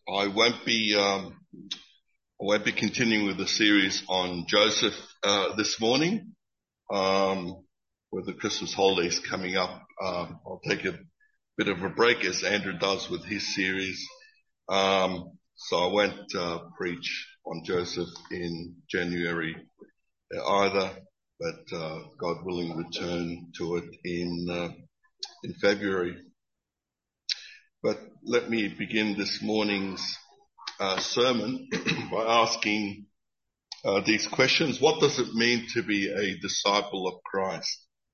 I won't be continuing with the series on Joseph this morning. With the Christmas holidays coming up, I'll take a bit of a break as Andrew does with his series. So I won't preach on Joseph in January either, but God willing, return to it in February. But let me begin this morning's sermon by asking these questions. What does it mean to be a disciple of Christ?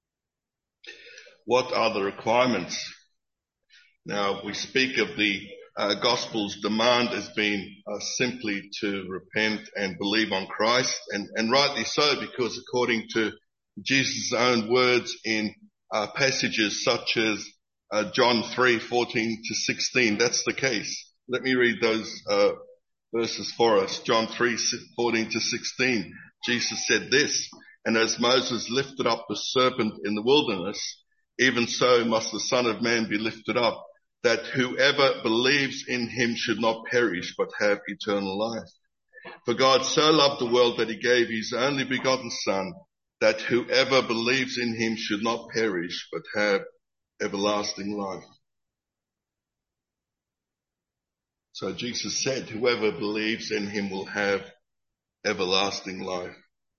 What are the requirements? Now, we speak of the Gospel's demand as being simply to repent and believe on Christ, and rightly so, because according to Jesus' own words in passages such as John 3:14 to 16, that's the case. Let me read those verses for us. John 3:14 to 16. Jesus said this, "And as Moses lifted up the serpent in the wilderness, even so must the Son of Man be lifted up, that whoever believes in him should not perish, but have eternal life. For God so loved the world that he gave his only begotten Son, that whoever believes in him should not perish, but have everlasting life." So Jesus said, whoever believes in him will have everlasting life.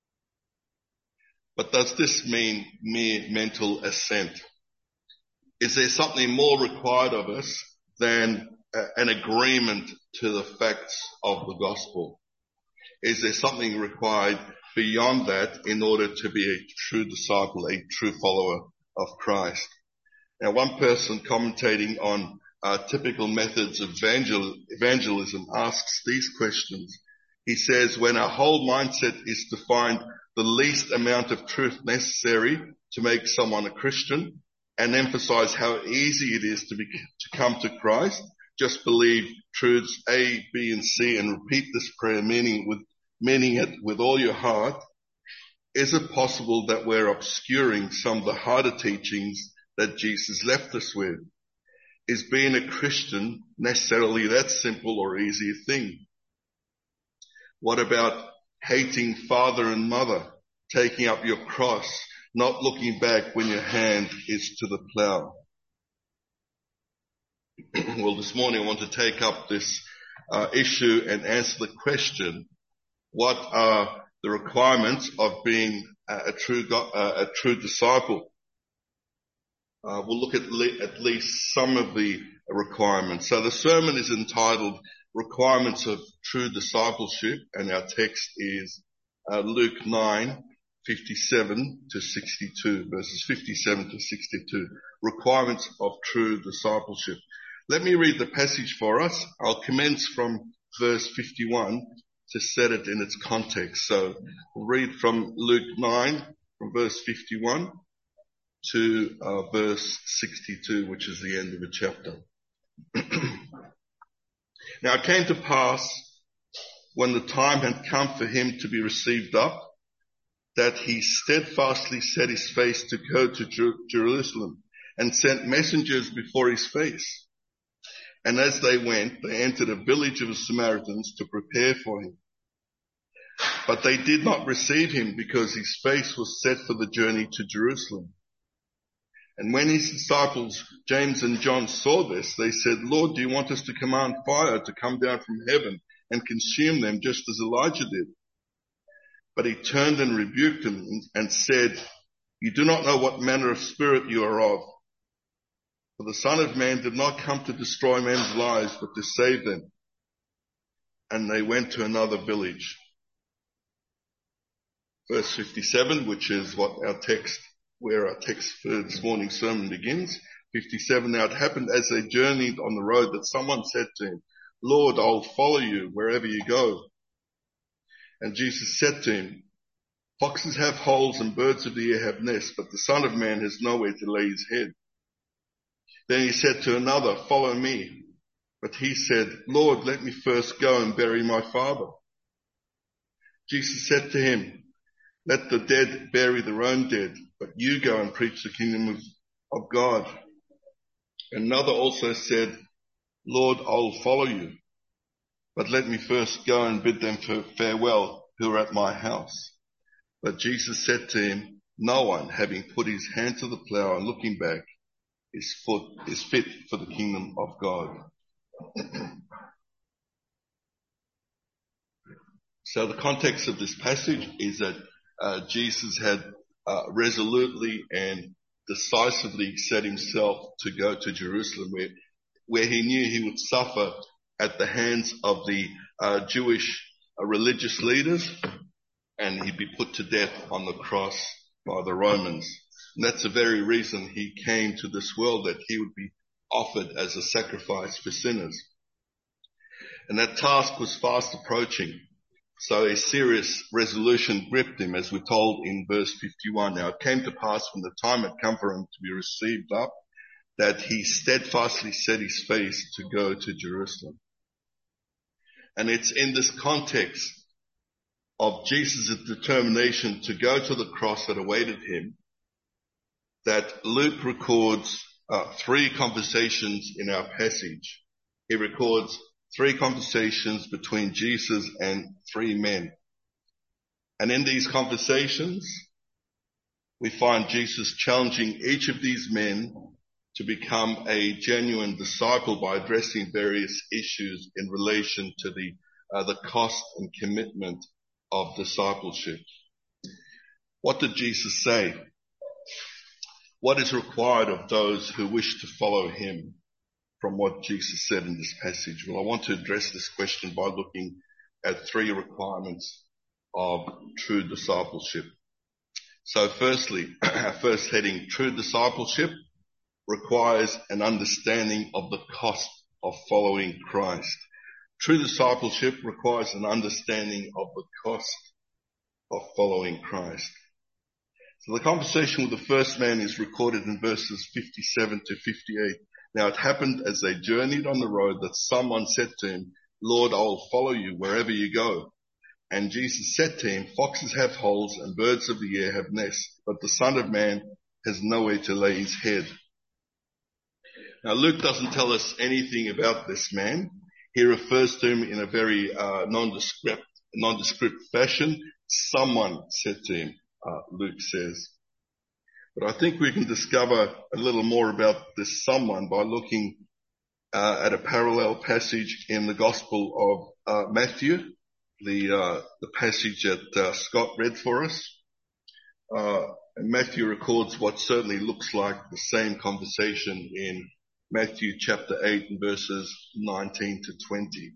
But does this mean mere mental assent? Is there something more required of us than an agreement to the facts of the gospel? Is there something required beyond that in order to be a true disciple, a true follower of Christ? Now, one person commentating on typical methods of evangelism asks these questions. He says, when our whole mindset is to find the least amount of truth necessary to make someone a Christian, and emphasize how easy it is to come to Christ, just believe truths A, B, and C and repeat this prayer meaning it with all your heart, is it possible that we're obscuring some of the harder teachings that Jesus left us with? Is being a Christian necessarily that simple or easy a thing? What about hating father and mother, taking up your cross, not looking back when your hand is to the plow? Well, this morning I want to take up this issue and answer the question, what are the requirements of being a true disciple? We'll look at least some of the requirements. So the sermon is entitled Requirements of True Discipleship, and our text is Luke 9:57 to 62, verses 57 to 62. Requirements of true discipleship. Let me read the passage for us. I'll commence from verse 51 to set it in its context. So we'll read from Luke 9, from verse 51 to verse 62, which is the end of the chapter. Now it came to pass, when the time had come for him to be received up, that he steadfastly set his face to go to Jerusalem, and sent messengers before his face. And as they went, they entered a village of the Samaritans to prepare for him. But they did not receive him, because his face was set for the journey to Jerusalem. And when his disciples, James and John, saw this, they said, "Lord, do you want us to command fire to come down from heaven and consume them, just as Elijah did?" But he turned and rebuked them and said, "You do not know what manner of spirit you are of. For the Son of Man did not come to destroy men's lives, but to save them." And they went to another village. Verse 57, which is where our text for this morning's sermon begins. 57, now it happened as they journeyed on the road that someone said to him, "Lord, I'll follow you wherever you go." And Jesus said to him, "Foxes have holes and birds of the air have nests, but the Son of Man has nowhere to lay his head." Then he said to another, "Follow me." But he said, "Lord, let me first go and bury my father." Jesus said to him, "Let the dead bury their own dead, but you go and preach the kingdom of God." Another also said, "Lord, I'll follow you, but let me first go and bid them farewell who are at my house. But Jesus said to him, no one, having put his hand to the plough and looking back, is fit for the kingdom of God. So the context of this passage is that Jesus had resolutely and decisively set himself to go to Jerusalem, where he knew he would suffer at the hands of the Jewish religious leaders, and he'd be put to death on the cross by the Romans. And that's the very reason he came to this world, that he would be offered as a sacrifice for sinners. And that task was fast approaching. So a serious resolution gripped him, as we're told in verse 51. Now it came to pass when the time had come for him to be received up, that he steadfastly set his face to go to Jerusalem. And it's in this context of Jesus' determination to go to the cross that awaited him that Luke records 3 conversations in our passage. He records 3 conversations between Jesus and 3 men. And in these conversations, we find Jesus challenging each of these men to become a genuine disciple by addressing various issues in relation to the cost and commitment of discipleship. What did Jesus say? What is required of those who wish to follow him from what Jesus said in this passage? Well, I want to address this question by looking at 3 requirements of true discipleship. So firstly, our first heading, true discipleship requires an understanding of the cost of following Christ. True discipleship requires an understanding of the cost of following Christ. So the conversation with the first man is recorded in verses 57 to 58. Now it happened as they journeyed on the road that someone said to him, Lord, I will follow you wherever you go. And Jesus said to him, foxes have holes and birds of the air have nests, but the Son of Man has nowhere to lay his head. Now Luke doesn't tell us anything about this man. He refers to him in a very nondescript fashion. Someone said to him, Luke says. But I think we can discover a little more about this someone by looking at a parallel passage in the Gospel of Matthew, the passage that Scott read for us. And Matthew records what certainly looks like the same conversation in Matthew chapter 8 and verses 19 to 20.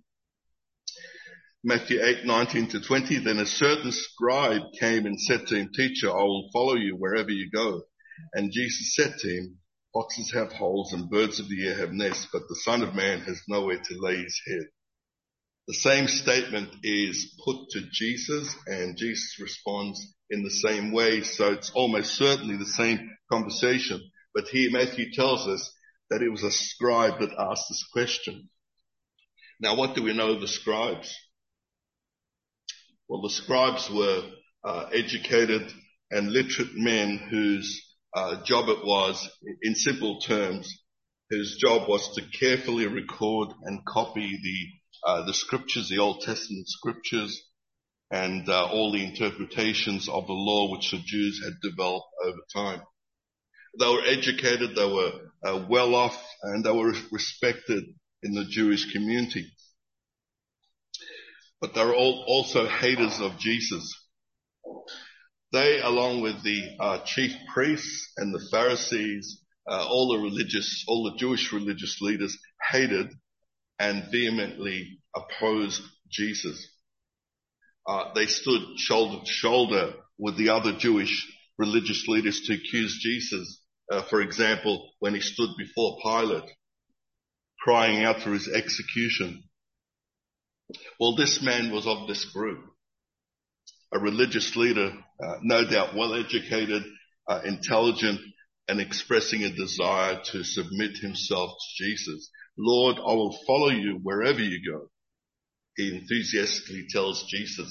Matthew 8, 19 to 20, then a certain scribe came and said to him, Teacher, I will follow you wherever you go. And Jesus said to him, foxes have holes and birds of the air have nests, but the Son of Man has nowhere to lay his head. The same statement is put to Jesus, and Jesus responds in the same way. So it's almost certainly the same conversation. But here Matthew tells us that it was a scribe that asked this question. Now, what do we know of the scribes? Well, the scribes were educated and literate men whose job it was, in simple terms, whose job was to carefully record and copy the scriptures, the Old Testament scriptures, and all the interpretations of the law which the Jews had developed over time. They were educated, they were well off, and they were respected in the Jewish community. But they were also haters of Jesus. They, along with the chief priests and the Pharisees, all the Jewish religious leaders, hated and vehemently opposed Jesus. They stood shoulder to shoulder with the other Jewish religious leaders to accuse Jesus. For example, when he stood before Pilate, crying out for his execution. Well, this man was of this group, a religious leader, no doubt well educated, intelligent, and expressing a desire to submit himself to Jesus. Lord, I will follow you wherever you go, he enthusiastically tells Jesus.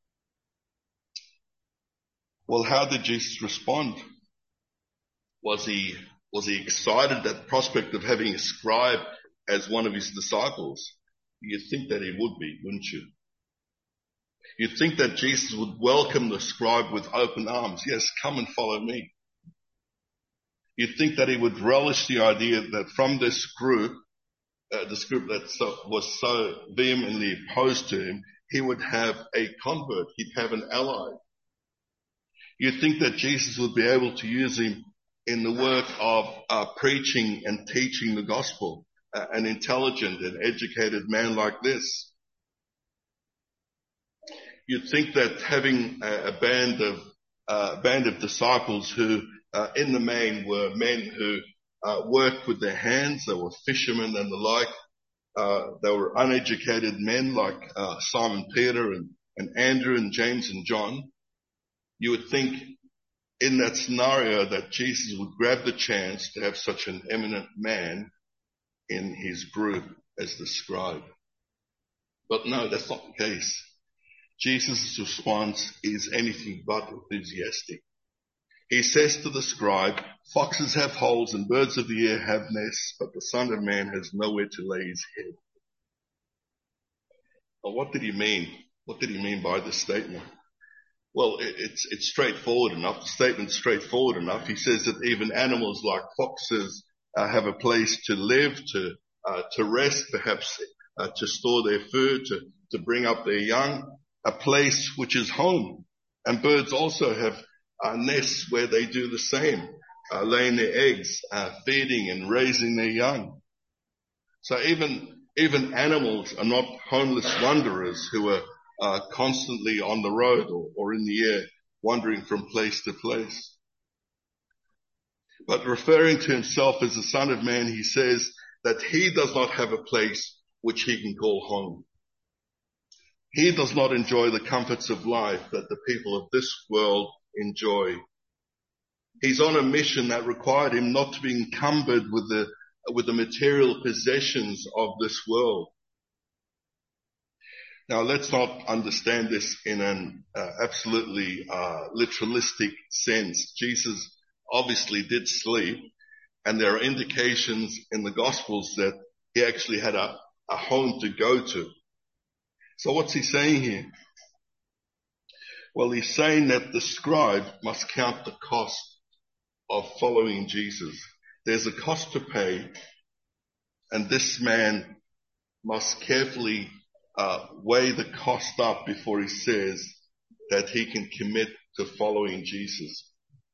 Well, how did Jesus respond? Was he excited at the prospect of having a scribe as one of his disciples? You'd think that he would be, wouldn't you? You'd think that Jesus would welcome the scribe with open arms. Yes, come and follow me. You'd think that he would relish the idea that from this group that was so vehemently opposed to him, he would have a convert. He'd have an ally. You'd think that Jesus would be able to use him in the work of preaching and teaching the gospel. An intelligent and educated man like this. You'd think that having a band of disciples who, in the main, were men who worked with their hands. They were fishermen and the like. They were uneducated men like Simon Peter and Andrew and James and John. You would think in that scenario that Jesus would grab the chance to have such an eminent man in his group as the scribe. But no, that's not the case. Jesus' response is anything but enthusiastic. He says to the scribe, "Foxes have holes and birds of the air have nests, but the Son of Man has nowhere to lay his head." Well, what did he mean? What did he mean by this statement? Well, it's straightforward enough. The statement's straightforward enough. He says that even animals like foxes have a place to live, to rest, perhaps to store their food, to bring up their young, a place which is home. And birds also have nests where they do the same, laying their eggs, feeding and raising their young. So even animals are not homeless wanderers who are constantly on the road or in the air, wandering from place to place. But referring to himself as the Son of Man, he says that he does not have a place which he can call home. He does not enjoy the comforts of life that the people of this world enjoy. He's on a mission that required him not to be encumbered with the material possessions of this world. Now, let's not understand this in an absolutely literalistic sense. Jesus obviously did sleep, and there are indications in the Gospels that he actually had a home to go to. So what's he saying here? Well, he's saying that the scribe must count the cost of following Jesus. There's a cost to pay, and this man must carefully weigh the cost up before he says that he can commit to following Jesus.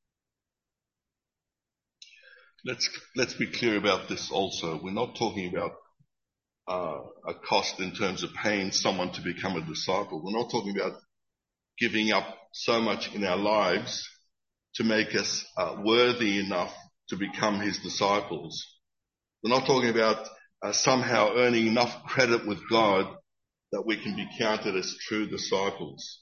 Let's be clear about this also. We're not talking about a cost in terms of paying someone to become a disciple. We're not talking about giving up so much in our lives to make us worthy enough to become his disciples. We're not talking about somehow earning enough credit with God that we can be counted as true disciples.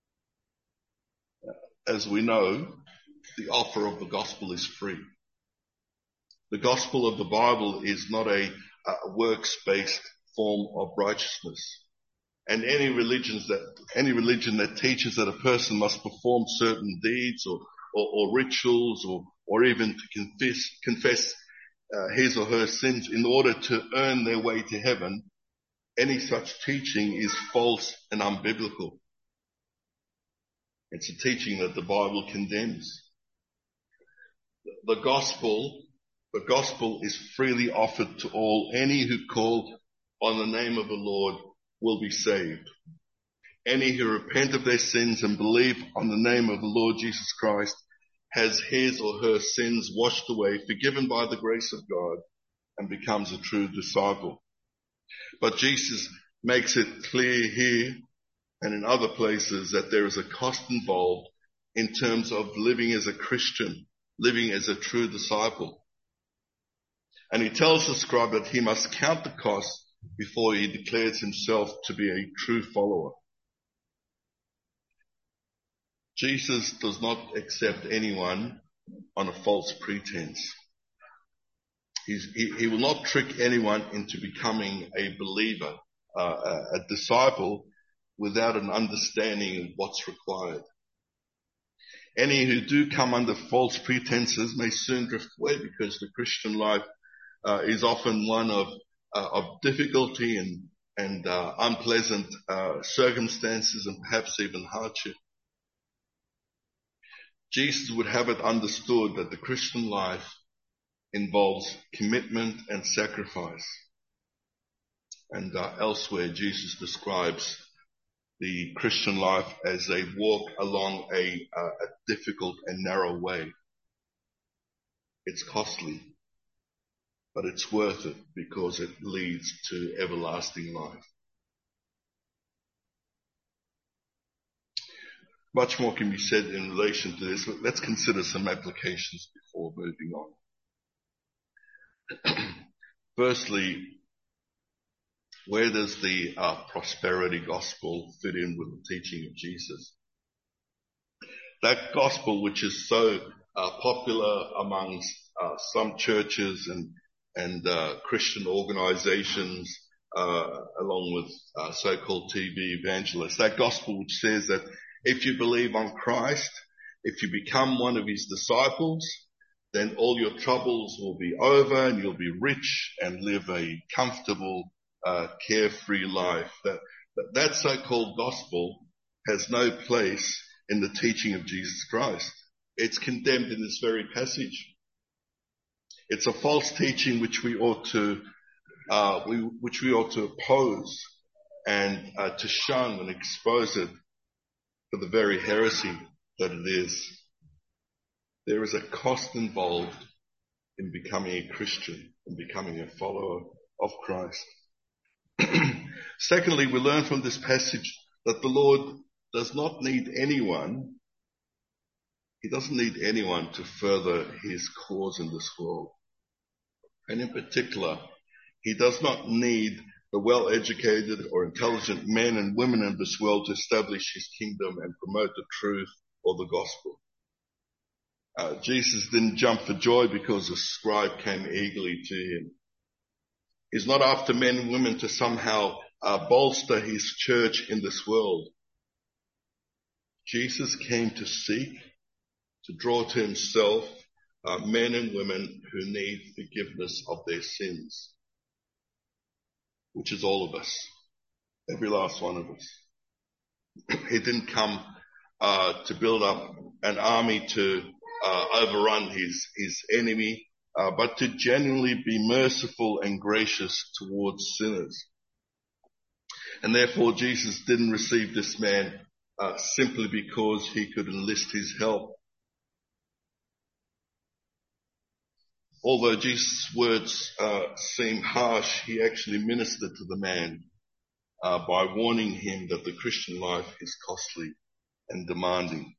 As we know, the offer of the gospel is free. The gospel of the Bible is not a works-based form of righteousness. And any religion that teaches that a person must perform certain deeds or rituals or even to confess his or her sins in order to earn their way to heaven, any such teaching is false and unbiblical. It's a teaching that the Bible condemns. The gospel is freely offered to all. Any who call on the name of the Lord will be saved. Any who repent of their sins and believe on the name of the Lord Jesus Christ has his or her sins washed away, forgiven by the grace of God, and becomes a true disciple. But Jesus makes it clear here and in other places that there is a cost involved in terms of living as a Christian, living as a true disciple. And he tells the scribe that he must count the cost before he declares himself to be a true follower. Jesus does not accept anyone on a false pretense. He will not trick anyone into becoming a believer, a disciple, without an understanding of what's required. Any who do come under false pretenses may soon drift away, because the Christian life is often one of difficulty and unpleasant circumstances and perhaps even hardship. Jesus would have it understood that the Christian life involves commitment and sacrifice. And elsewhere, Jesus describes the Christian life as a walk along a difficult and narrow way. It's costly, but it's worth it because it leads to everlasting life. Much more can be said in relation to this, but let's consider some applications before moving on. Firstly, where does the prosperity gospel fit in with the teaching of Jesus? That gospel, which is so popular amongst some churches and Christian organizations, along with so-called TV evangelists, that gospel which says that if you believe on Christ, if you become one of his disciples, then all your troubles will be over and you'll be rich and live a comfortable, carefree life. That so-called gospel has no place in the teaching of Jesus Christ. It's condemned in this very passage. It's a false teaching which we ought to oppose and to shun and expose it for the very heresy that it is. There is a cost involved in becoming a Christian and becoming a follower of Christ. Secondly, we learn from this passage that the Lord does not need anyone. He doesn't need anyone to further his cause in this world. And in particular, he does not need the well-educated or intelligent men and women in this world to establish his kingdom and promote the truth or the gospel. Jesus didn't jump for joy because a scribe came eagerly to him. He's not after men and women to somehow bolster his church in this world. Jesus came to seek, to draw to himself men and women who need forgiveness of their sins, which is all of us, every last one of us. He didn't come to build up an army to overrun his enemy, but to genuinely be merciful and gracious towards sinners. And therefore Jesus didn't receive this man simply because he could enlist his help. Although Jesus' words seem harsh, he actually ministered to the man by warning him that the Christian life is costly and demanding.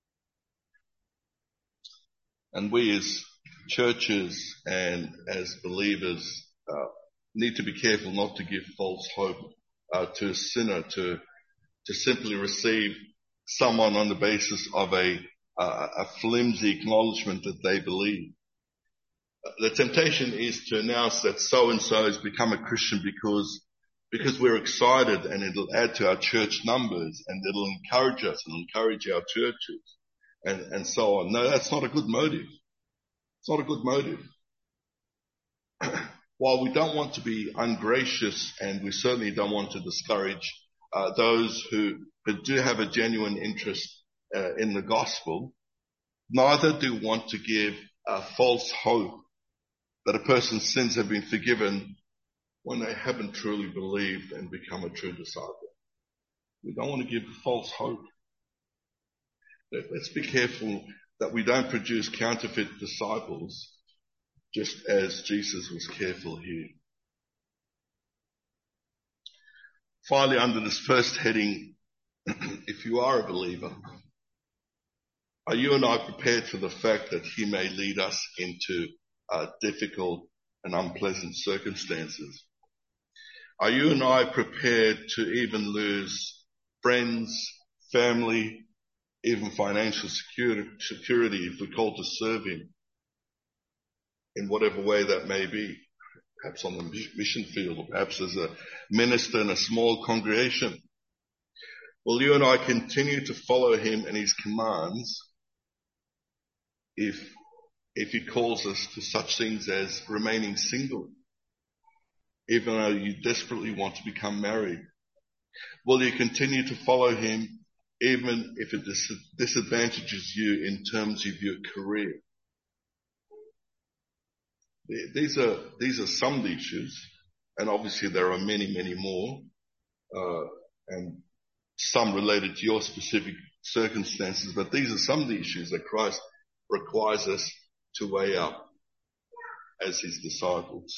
And we as churches and as believers need to be careful not to give false hope to a sinner to simply receive someone on the basis of a flimsy acknowledgement that they believe. The temptation is to announce that so-and-so has become a Christian because we're excited and it'll add to our church numbers and it'll encourage us and encourage our churches and so on. No, that's not a good motive. It's not a good motive. While we don't want to be ungracious and we certainly don't want to discourage those who do have a genuine interest in the gospel, neither do we want to give false hope that a person's sins have been forgiven when they haven't truly believed and become a true disciple. We don't want to give false hope. Let's be careful that we don't produce counterfeit disciples, just as Jesus was careful here. Finally, under this first heading, if you are a believer, are you and I prepared for the fact that he may lead us into difficult and unpleasant circumstances? Are you and I prepared to even lose friends, family, even financial security if we're called to serve him in whatever way that may be? Perhaps on the mission field, or perhaps as a minister in a small congregation. Will you and I continue to follow him and his commands if he calls us to such things as remaining single, even though you desperately want to become married? Will you continue to follow him even if it disadvantages you in terms of your career? These are some of the issues, and obviously there are many, many more, and some related to your specific circumstances, but these are some of the issues that Christ requires us to weigh up as his disciples.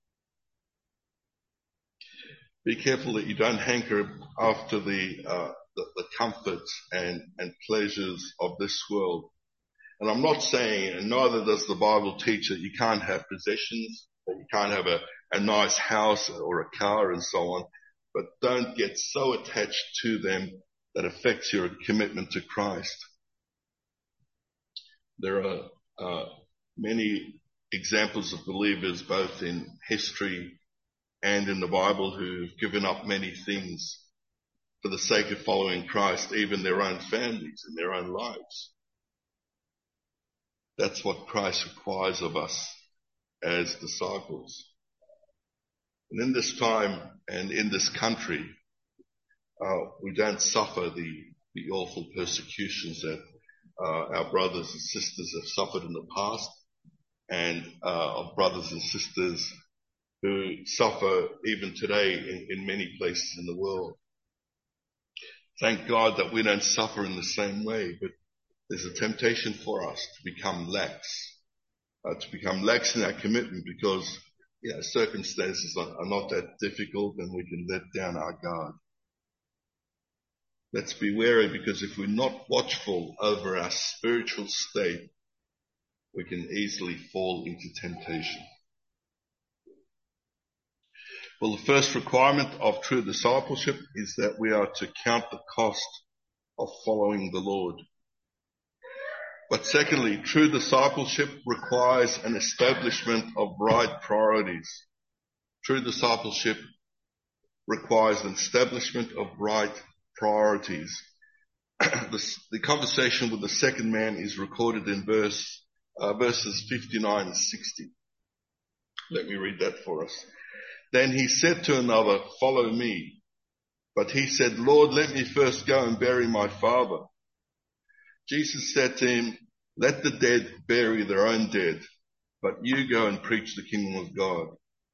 Be careful that you don't hanker after the comforts and pleasures of this world. And I'm not saying, and neither does the Bible teach, that you can't have possessions, that you can't have a nice house or a car and so on, but don't get so attached to them that affects your commitment to Christ. There are many examples of believers, both in history and in the Bible, who've given up many things for the sake of following Christ, even their own families and their own lives. That's what Christ requires of us as disciples. And in this time and in this country, we don't suffer the awful persecutions that our brothers and sisters have suffered in the past, and of brothers and sisters who suffer even today in many places in the world. Thank God that we don't suffer in the same way, but there's a temptation for us to become lax in our commitment because circumstances are not that difficult and we can let down our guard. Let's be wary, because if we're not watchful over our spiritual state, we can easily fall into temptation. Well, the first requirement of true discipleship is that we are to count the cost of following the Lord. But secondly, true discipleship requires an establishment of right priorities. True discipleship requires an establishment of right priorities. The conversation with the second man is recorded in verses 59 and 60. Let me read that for us. Then he said to another, "Follow me." But he said, "Lord, let me first go and bury my father." Jesus said to him, "Let the dead bury their own dead, but you go and preach the kingdom of God."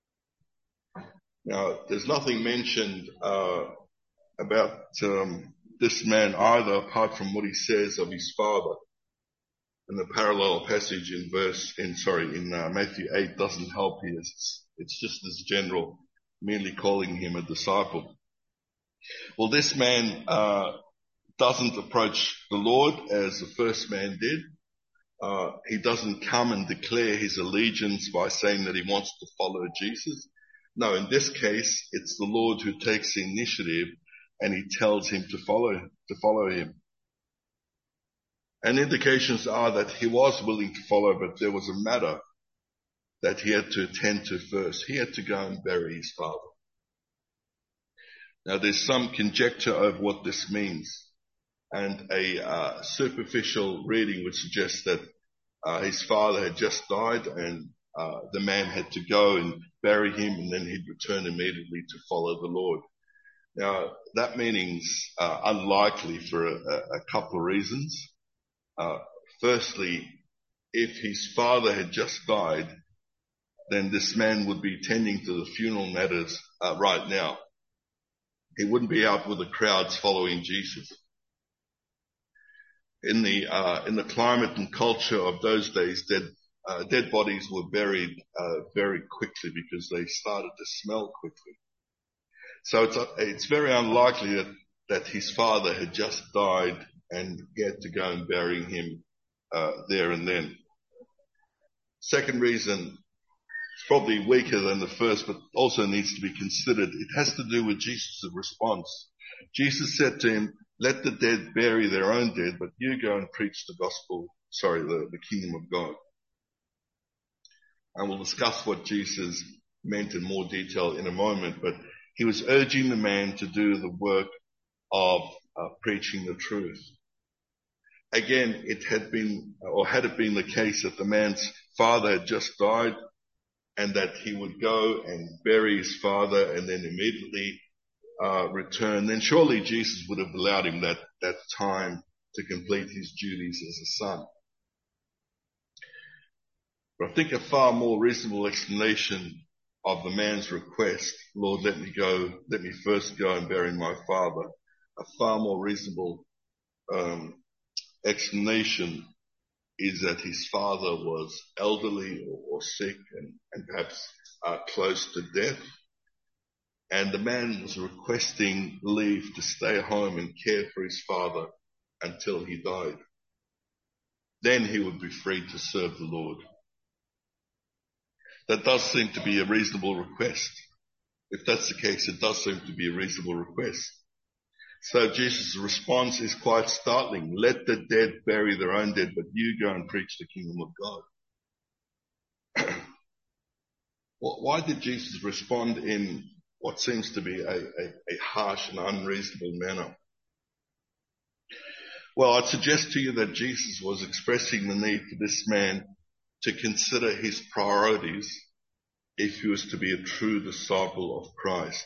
Now, there's nothing mentioned about this man either, apart from what he says of his father. And the parallel passage in Matthew 8 doesn't help here. It's just as general, merely calling him a disciple. Well, this man doesn't approach the Lord as the first man did. He doesn't come and declare his allegiance by saying that he wants to follow Jesus. No, in this case, it's the Lord who takes the initiative and he tells him to follow him. And indications are that he was willing to follow, but there was a matter that he had to attend to first. He had to go and bury his father. Now, there's some conjecture over what this means, and a superficial reading would suggest that his father had just died and the man had to go and bury him, and then he'd return immediately to follow the Lord. Now, that meaning's unlikely for a couple of reasons. Firstly, if his father had just died, then this man would be tending to the funeral matters right now. He wouldn't be out with the crowds following Jesus. In the climate and culture of those days, dead bodies were buried very quickly because they started to smell quickly. So it's very unlikely that his father had just died and he had to go and bury him there and then. Second reason, it's probably weaker than the first, but also needs to be considered. It has to do with Jesus' response. Jesus said to him, "Let the dead bury their own dead, but you go and preach the kingdom of God." And we'll discuss what Jesus meant in more detail in a moment, but he was urging the man to do the work of preaching the truth. Again, had it been the case that the man's father had just died, and that he would go and bury his father and then immediately return, then surely Jesus would have allowed him that time to complete his duties as a son. But I think a far more reasonable explanation of the man's request, Lord, let me first go and bury my father, a far more reasonable explanation is that his father was elderly or sick and perhaps close to death. And the man was requesting leave to stay home and care for his father until he died. Then he would be free to serve the Lord. That does seem to be a reasonable request. If that's the case, it does seem to be a reasonable request. So Jesus' response is quite startling. Let the dead bury their own dead, but you go and preach the kingdom of God. Why did Jesus respond in what seems to be a harsh and unreasonable manner? Well, I'd suggest to you that Jesus was expressing the need for this man to consider his priorities if he was to be a true disciple of Christ.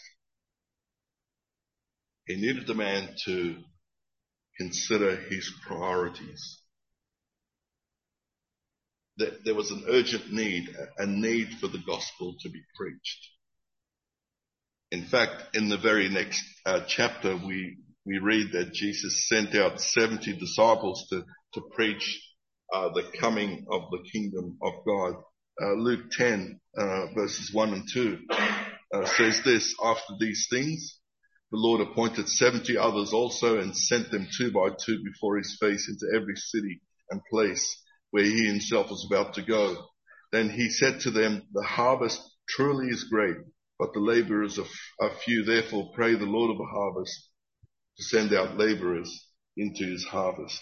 He needed the man to consider his priorities. There was an urgent need, a need for the gospel to be preached. In fact, in the very next chapter, we read that Jesus sent out 70 disciples to preach the coming of the kingdom of God. Luke 10, verses 1 and 2 says this: after these things, the Lord appointed 70 others also and sent them 2 by 2 before his face into every city and place where he himself was about to go. Then he said to them, the harvest truly is great, but the laborers are few. Therefore pray the Lord of the harvest to send out laborers into his harvest.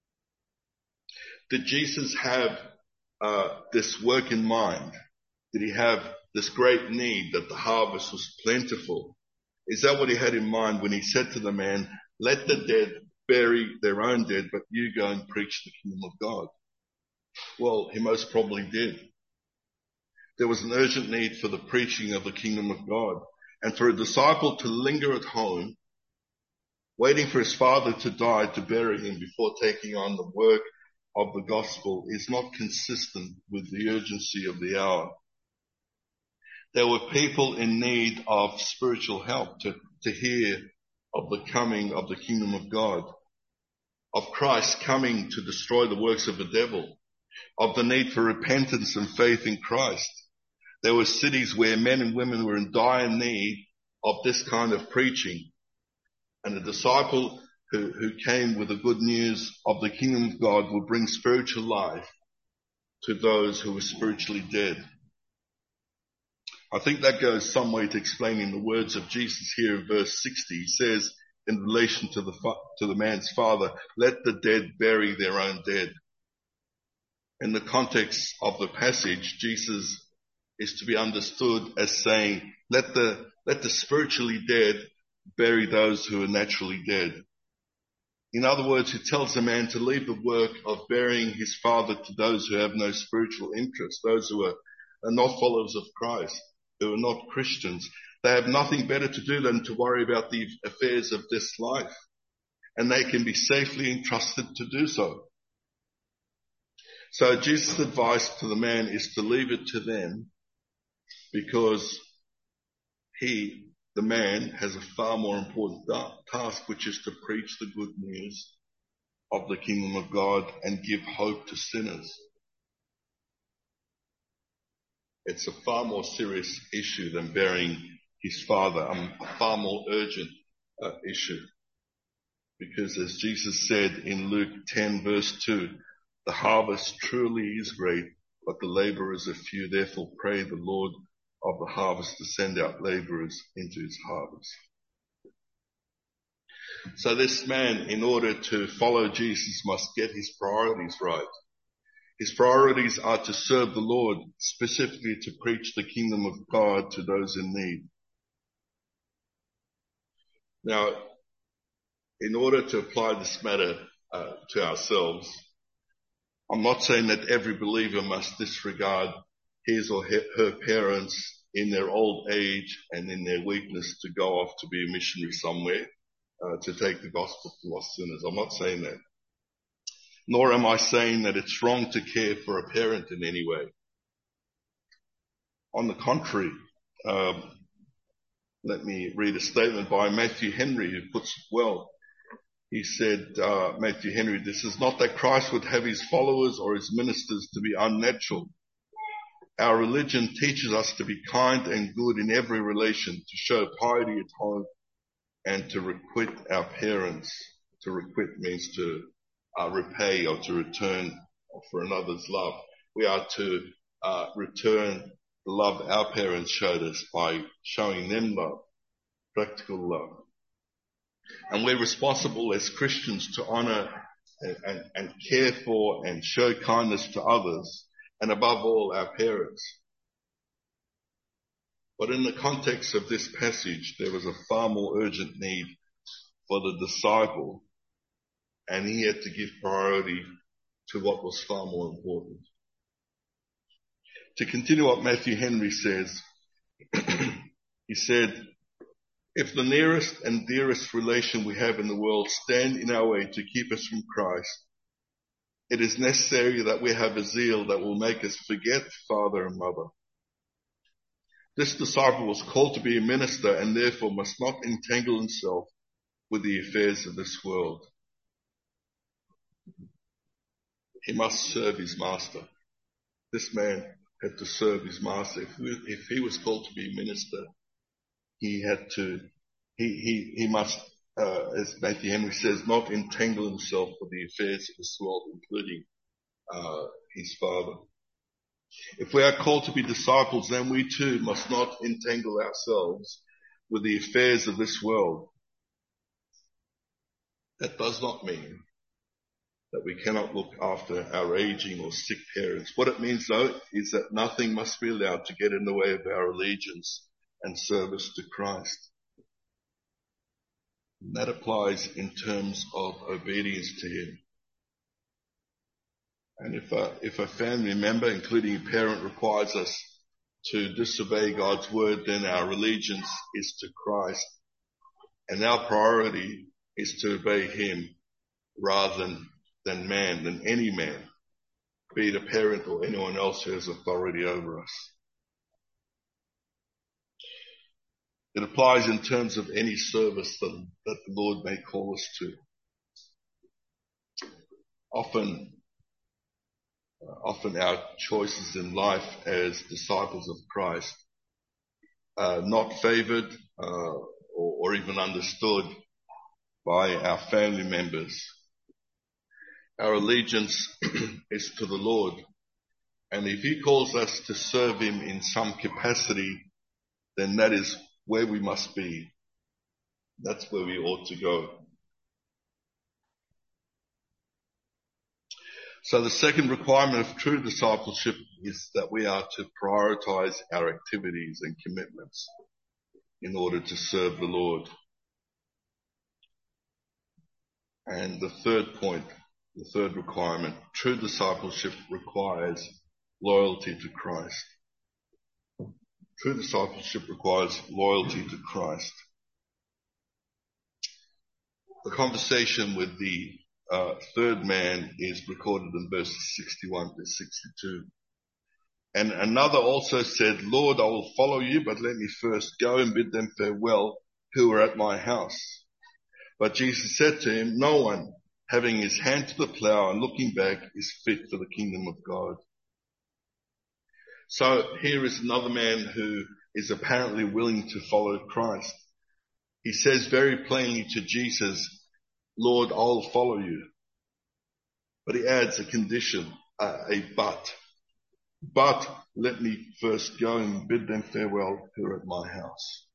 Did Jesus have this work in mind? Did he have this great need that the harvest was plentiful? Is that what he had in mind when he said to the man, let the dead bury their own dead, but you go and preach the kingdom of God? Well, he most probably did. There was an urgent need for the preaching of the kingdom of God. And for a disciple to linger at home, waiting for his father to die to bury him before taking on the work of the gospel, is not consistent with the urgency of the hour. There were people in need of spiritual help to hear of the coming of the kingdom of God, of Christ coming to destroy the works of the devil, of the need for repentance and faith in Christ. There were cities where men and women were in dire need of this kind of preaching. And a disciple who came with the good news of the kingdom of God would bring spiritual life to those who were spiritually dead. I think that goes some way to explaining the words of Jesus here in verse 60. He says, in relation to the man's father, let the dead bury their own dead. In the context of the passage, Jesus is to be understood as saying, let the spiritually dead bury those who are naturally dead. In other words, he tells the man to leave the work of burying his father to those who have no spiritual interest, those who are not followers of Christ, who are not Christians. They have nothing better to do than to worry about the affairs of this life, and they can be safely entrusted to do so. So Jesus' advice to the man is to leave it to them, because the man has a far more important task, which is to preach the good news of the kingdom of God and give hope to sinners. It's a far more serious issue than burying his father, a far more urgent issue. Because as Jesus said in Luke 10 verse 2, the harvest truly is great, but the laborers are few. Therefore pray the Lord of the harvest to send out laborers into his harvest. So this man, in order to follow Jesus, must get his priorities right. His priorities are to serve the Lord, specifically to preach the kingdom of God to those in need. Now, in order to apply this matter to ourselves, I'm not saying that every believer must disregard his or her parents in their old age and in their weakness to go off to be a missionary somewhere, to take the gospel to lost sinners. I'm not saying that. Nor am I saying that it's wrong to care for a parent in any way. On the contrary, let me read a statement by Matthew Henry, who puts it well. He said, Matthew Henry, this is not that Christ would have his followers or his ministers to be unnatural. Our religion teaches us to be kind and good in every relation, to show piety at home, and to requite our parents. To requite means to repay or to return for another's love. We are to return the love our parents showed us by showing them love, practical love. And we're responsible as Christians to honor and care for and show kindness to others, and above all, our parents. But in the context of this passage, there was a far more urgent need for the disciple, and he had to give priority to what was far more important. To continue what Matthew Henry says, he said, if the nearest and dearest relation we have in the world stand in our way to keep us from Christ, it is necessary that we have a zeal that will make us forget father and mother. This disciple was called to be a minister and therefore must not entangle himself with the affairs of this world. He must serve his master. This man had to serve his master. If he was called to be a minister, he must, as Matthew Henry says, not entangle himself with the affairs of this world, including his father. If we are called to be disciples, then we too must not entangle ourselves with the affairs of this world. That does not mean that we cannot look after our aging or sick parents. What it means, though, is that nothing must be allowed to get in the way of our allegiance and service to Christ. And that applies in terms of obedience to Him. And if a family member, including a parent, requires us to disobey God's word, then our allegiance is to Christ, and our priority is to obey Him rather than man, than any man, be it a parent or anyone else who has authority over us. It applies in terms of any service that the Lord may call us to. Often our choices in life as disciples of Christ are not favored or even understood by our family members. Our allegiance is to the Lord, and if He calls us to serve Him in some capacity, then that is where we must be. That's where we ought to go. So the second requirement of true discipleship is that we are to prioritize our activities and commitments in order to serve the Lord. And the third point, the third requirement, true discipleship requires loyalty to Christ. True discipleship requires loyalty to Christ. The conversation with the third man is recorded in verses 61 to 62. And another also said, Lord, I will follow you, but let me first go and bid them farewell who are at my house. But Jesus said to him, no one, having his hand to the plow and looking back, is fit for the kingdom of God. So here is another man who is apparently willing to follow Christ. He says very plainly to Jesus, Lord, I'll follow you. But he adds a condition, a but. But let me first go and bid them farewell who are at my house.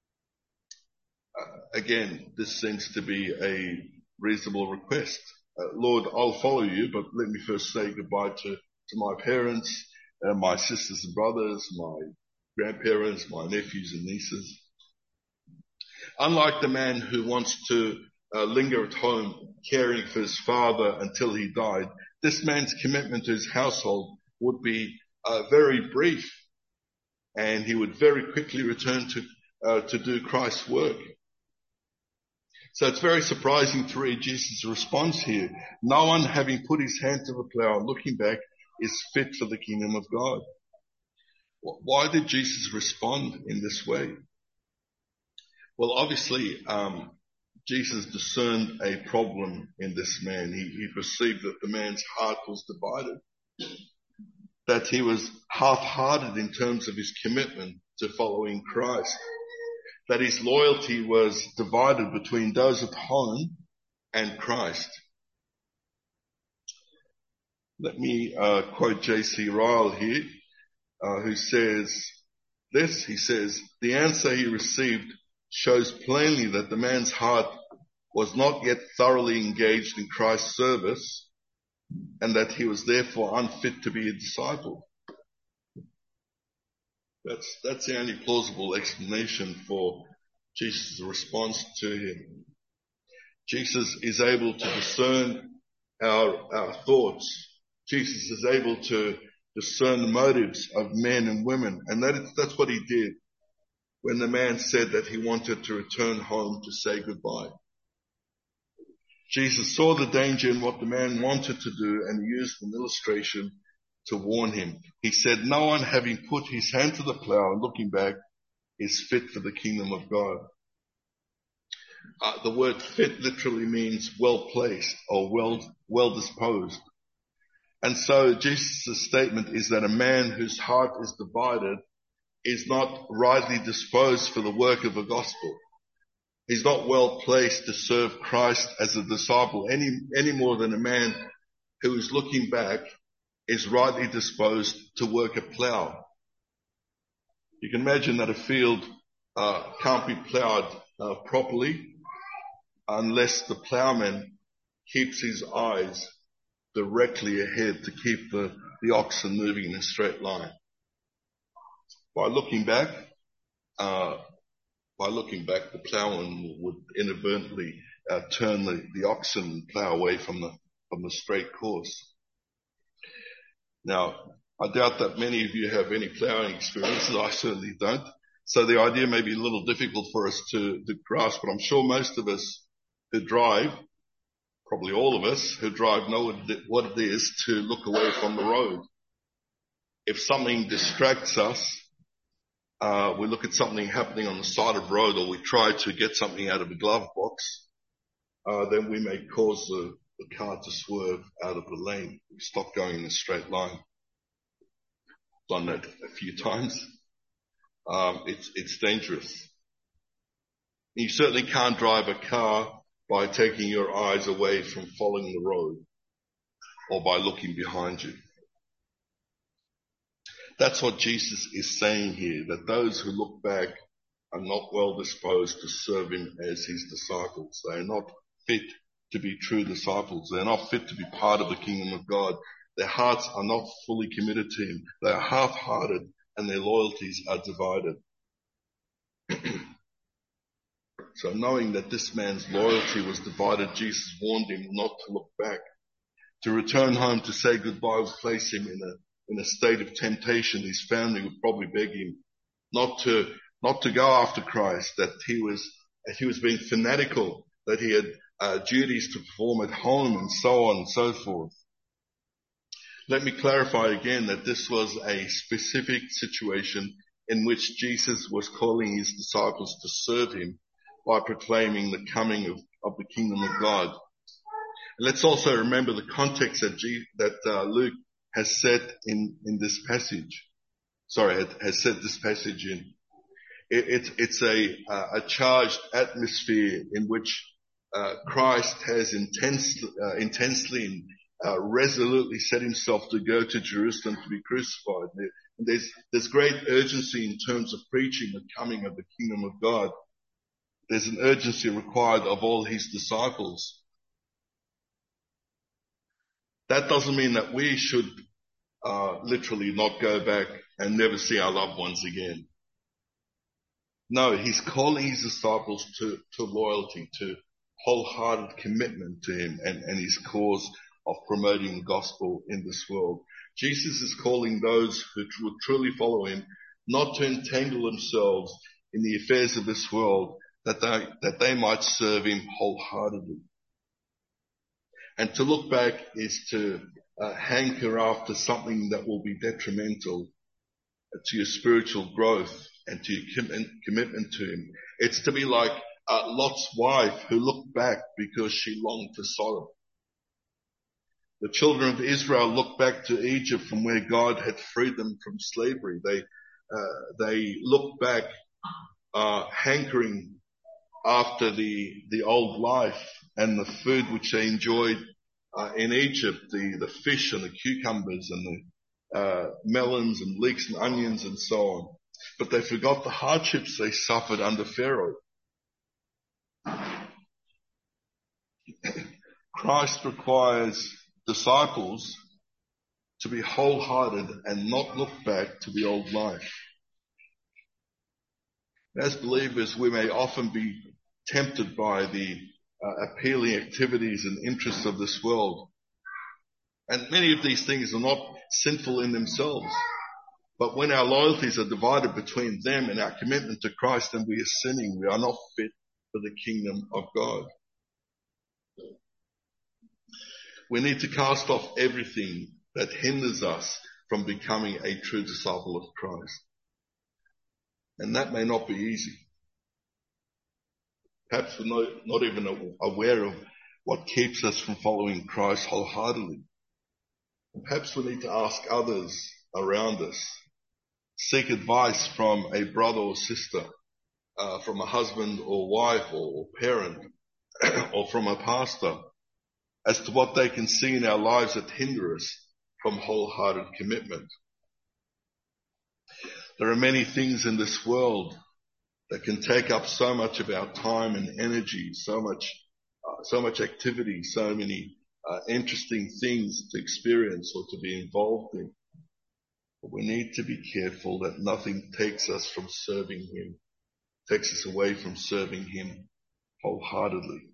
Again, this seems to be a reasonable request. Lord, I'll follow you, but let me first say goodbye to my parents, my sisters and brothers, my grandparents, my nephews and nieces. Unlike the man who wants to linger at home caring for his father until he died, this man's commitment to his household would be very brief, and he would very quickly return to do Christ's work. So it's very surprising to read Jesus' response here. No one, having put his hand to the plow and looking back, is fit for the kingdom of God. Why did Jesus respond in this way? Well, obviously, Jesus discerned a problem in this man. He perceived that the man's heart was divided, that he was half-hearted in terms of his commitment to following Christ, that his loyalty was divided between those at home and Christ. Let me quote J.C. Ryle here, who says this. He says, "The answer he received shows plainly that the man's heart was not yet thoroughly engaged in Christ's service, and that he was therefore unfit to be a disciple." That's the only plausible explanation for Jesus' response to him. Jesus is able to discern our thoughts. Jesus is able to discern the motives of men and women, and that's what he did when the man said that he wanted to return home to say goodbye. Jesus saw the danger in what the man wanted to do and used an illustration to warn him. He said, "No one, having put his hand to the plow and looking back, is fit for the kingdom of God." The word fit literally means well placed or well disposed. And so Jesus' statement is that a man whose heart is divided is not rightly disposed for the work of the gospel. He's not well placed to serve Christ as a disciple any more than a man who is looking back is rightly disposed to work a plow. You can imagine that a field can't be plowed properly unless the plowman keeps his eyes directly ahead to keep the oxen moving in a straight line. By looking back, the plowman would inadvertently turn the oxen and plow away from the straight course. Now, I doubt that many of you have any plowing experiences. I certainly don't. So the idea may be a little difficult for us to grasp, but I'm sure most of us who drive, probably all of us who drive, know what it is to look away from the road. If something distracts us, we look at something happening on the side of the road, or we try to get something out of a glove box, then we may cause the car to swerve out of the lane. We stop going in a straight line. Done that a few times. It's dangerous. You certainly can't drive a car by taking your eyes away from following the road or by looking behind you. That's what Jesus is saying here, that those who look back are not well disposed to serve him as his disciples. They are not fit to be true disciples. They are not fit to be part of the kingdom of God. Their hearts are not fully committed to him. They are half-hearted and their loyalties are divided. So knowing that this man's loyalty was divided, Jesus warned him not to look back. To return home to say goodbye would place him in a state of temptation. His family would probably beg him not to go after Christ, that he was being fanatical, that he had duties to perform at home and so on and so forth. Let me clarify again that this was a specific situation in which Jesus was calling his disciples to serve him by proclaiming the coming of the kingdom of God. And let's also remember the context that Luke has set in this passage. Has set this passage in. It's a charged atmosphere in which Christ has intensely and resolutely set himself to go to Jerusalem to be crucified. There's great urgency in terms of preaching the coming of the kingdom of God. There's an urgency required of all his disciples. That doesn't mean that we should literally not go back and never see our loved ones again. No, he's calling his disciples to loyalty, to wholehearted commitment to him and his cause of promoting the gospel in this world. Jesus is calling those who would truly follow him not to entangle themselves in the affairs of this world, that they might serve him wholeheartedly. And to look back is to hanker after something that will be detrimental to your spiritual growth and to your commitment to him. It's to be like Lot's wife who looked back because she longed for Sodom. The children of Israel looked back to Egypt from where God had freed them from slavery. They looked back, hankering after the old life and the food which they enjoyed in Egypt, the fish and the cucumbers and the melons and leeks and onions and so on. But they forgot the hardships they suffered under Pharaoh. Christ requires disciples to be wholehearted and not look back to the old life. As believers, we may often be tempted by the appealing activities and interests of this world. And many of these things are not sinful in themselves. But when our loyalties are divided between them and our commitment to Christ, then we are sinning. We are not fit for the kingdom of God. We need to cast off everything that hinders us from becoming a true disciple of Christ. And that may not be easy. Perhaps we're not even aware of what keeps us from following Christ wholeheartedly. Perhaps we need to ask others around us, seek advice from a brother or sister, from a husband or wife or parent, or from a pastor, as to what they can see in our lives that hinder us from wholehearted commitment. There are many things in this world that can take up so much of our time and energy, so much activity, so many interesting things to experience or to be involved in. But we need to be careful that nothing takes us from serving him, takes us away from serving him wholeheartedly.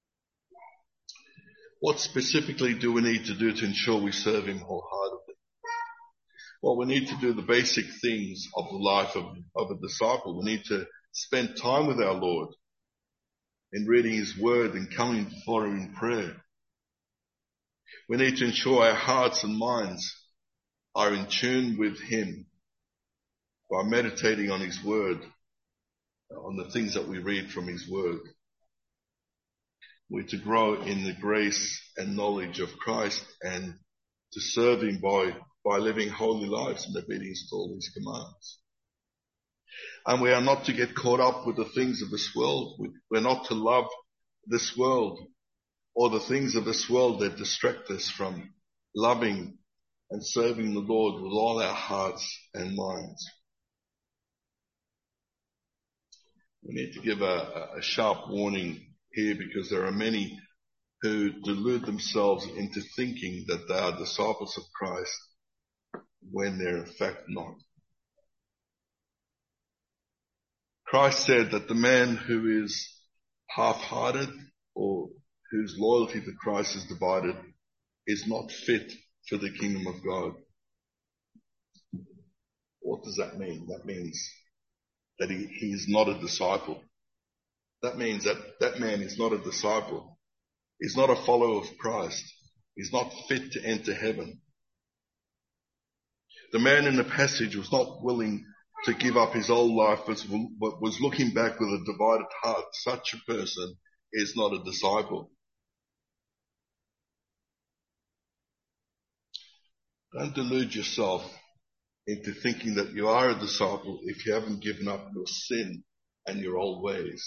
What specifically do we need to do to ensure we serve him wholeheartedly? Well, we need to do the basic things of the life of a disciple. We need to spend time with our Lord in reading his word and coming before him in prayer. We need to ensure our hearts and minds are in tune with him by meditating on his word, on the things that we read from his word. We're to grow in the grace and knowledge of Christ and to serve him by living holy lives and obedience to all his commands. And we are not to get caught up with the things of this world. We're not to love this world or the things of this world that distract us from loving and serving the Lord with all our hearts and minds. We need to give a sharp warning here, because there are many who delude themselves into thinking that they are disciples of Christ when they're in fact not. Christ said that the man who is half-hearted or whose loyalty to Christ is divided is not fit for the kingdom of God. What does that mean? That means that he is not a disciple. That means that man is not a disciple. He's not a follower of Christ. He's not fit to enter heaven. The man in the passage was not willing to give up his old life, but was looking back with a divided heart. Such a person is not a disciple. Don't delude yourself into thinking that you are a disciple if you haven't given up your sin and your old ways.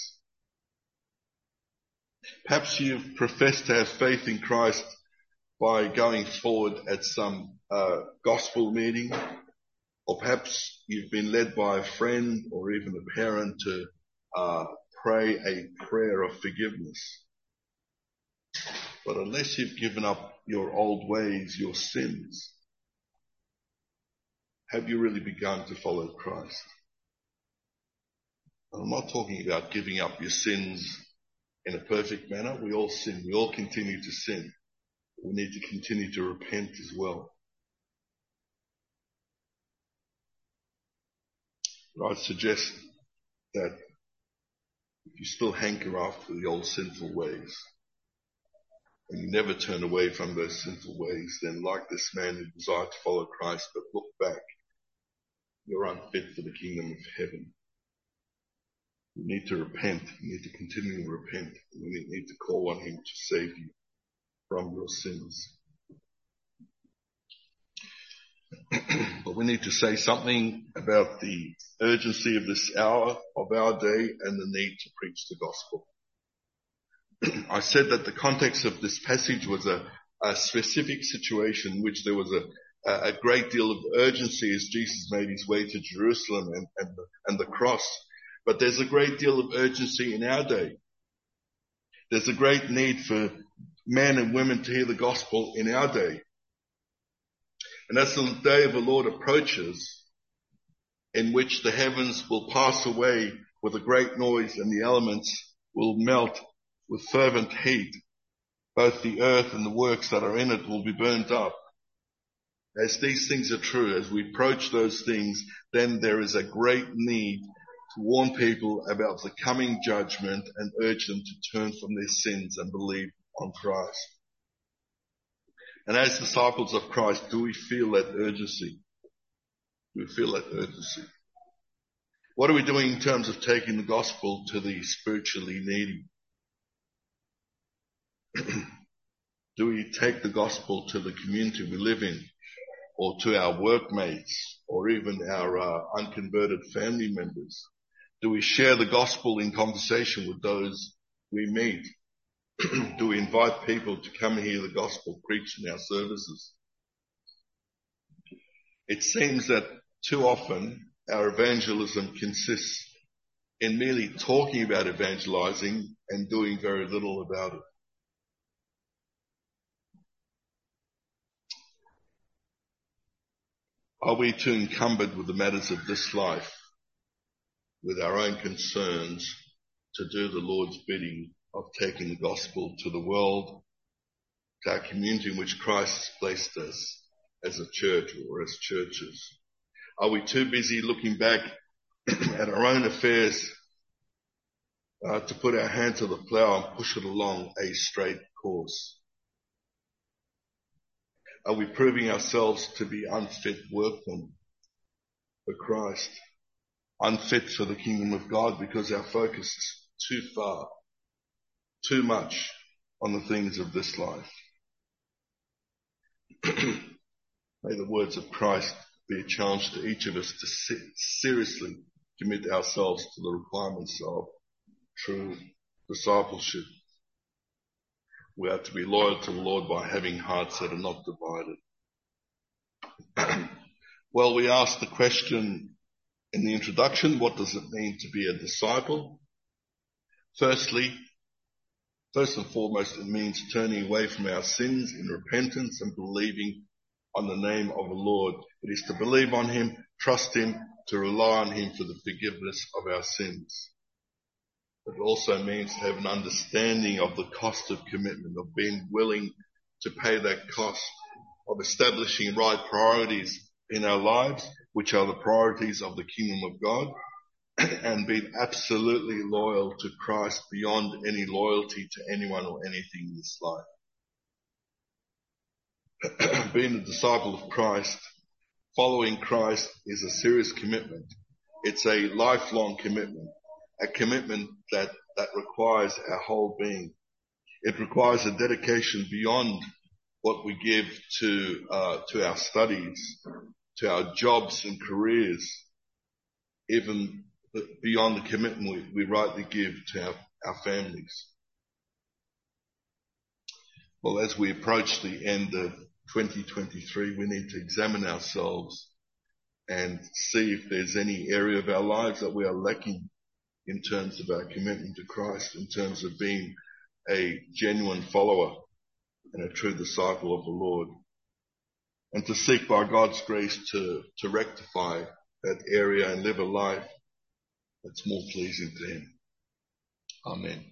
Perhaps you've professed to have faith in Christ by going forward at some gospel meeting, or perhaps you've been led by a friend or even a parent to pray a prayer of forgiveness. But unless you've given up your old ways, your sins, have you really begun to follow Christ? I'm not talking about giving up your sins in a perfect manner. We all sin. We all continue to sin. We need to continue to repent as well. But I'd suggest that if you still hanker after the old sinful ways, and you never turn away from those sinful ways, then like this man who desired to follow Christ but looked back, you're unfit for the kingdom of heaven. You need to repent. You need to continually repent. You need to call on him to save you from your sins. But we need to say something about the urgency of this hour of our day and the need to preach the gospel. I said that the context of this passage was a specific situation in which there was a great deal of urgency as Jesus made his way to Jerusalem and the cross. But there's a great deal of urgency in our day. There's a great need for men and women to hear the gospel in our day. And as the day of the Lord approaches, in which the heavens will pass away with a great noise and the elements will melt with fervent heat, both the earth and the works that are in it will be burnt up. As these things are true, as we approach those things, then there is a great need to warn people about the coming judgment and urge them to turn from their sins and believe on Christ. And as disciples of Christ, do we feel that urgency? Do we feel that urgency? What are we doing in terms of taking the gospel to the spiritually needy? Do we take the gospel to the community we live in, or to our workmates, or even our unconverted family members? Do we share the gospel in conversation with those we meet? Do we invite people to come and hear the gospel preached in our services? It seems that too often our evangelism consists in merely talking about evangelizing and doing very little about it. Are we too encumbered with the matters of this life, with our own concerns, to do the Lord's bidding of taking the gospel to the world, to our community in which Christ has placed us as a church or as churches? Are we too busy looking back at our own affairs to put our hand to the plough and push it along a straight course? Are we proving ourselves to be unfit workmen for Christ, unfit for the kingdom of God because our focus is too far, too much on the things of this life? May the words of Christ be a challenge to each of us to seriously commit ourselves to the requirements of true discipleship. We are to be loyal to the Lord by having hearts that are not divided. Well, we asked the question in the introduction, what does it mean to be a disciple? First and foremost, it means turning away from our sins in repentance and believing on the name of the Lord. It is to believe on him, trust him, to rely on him for the forgiveness of our sins. It also means to have an understanding of the cost of commitment, of being willing to pay that cost, of establishing right priorities in our lives, which are the priorities of the kingdom of God, and being absolutely loyal to Christ beyond any loyalty to anyone or anything in this life. Being a disciple of Christ, following Christ, is a serious commitment. It's a lifelong commitment, a commitment that requires our whole being. It requires a dedication beyond what we give to our studies, to our jobs and careers, even beyond the commitment we rightly give to our families. Well, as we approach the end of 2023, we need to examine ourselves and see if there's any area of our lives that we are lacking in terms of our commitment to Christ, in terms of being a genuine follower and a true disciple of the Lord, and to seek by God's grace to rectify that area and live a life that's more pleasing to him. Amen.